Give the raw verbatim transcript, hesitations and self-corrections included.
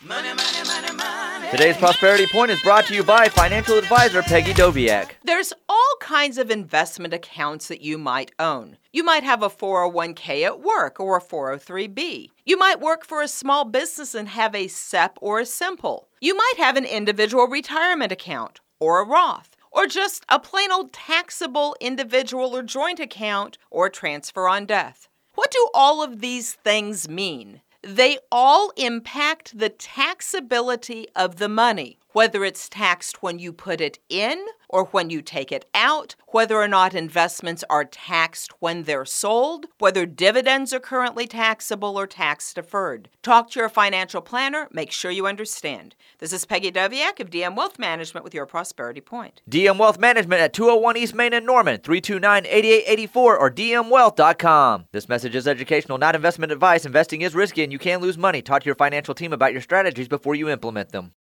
Money, money, money, money. Today's Prosperity Point is brought to you by financial advisor Peggy Doviak. There's all kinds of investment accounts that you might own. You might have a four oh one k at work or a four oh three b. You might work for a small business and have a S E P or a Simple. You might have an individual retirement account or a Roth, or just a plain old taxable individual or joint account or transfer on death. What do all of these things mean? They all impact the taxability of the money, whether it's taxed when you put it in or when you take it out, whether or not investments are taxed when they're sold, whether dividends are currently taxable or tax deferred. Talk to your financial planner. Make sure you understand. This is Peggy Doviak of D M Wealth Management with your Prosperity Point. D M Wealth Management at two oh one East Main in Norman, three two nine, eight eight eight four or d m wealth dot com. This message is educational, not investment advice. Investing is risky and you can lose money. Talk to your financial team about your strategies before you implement them.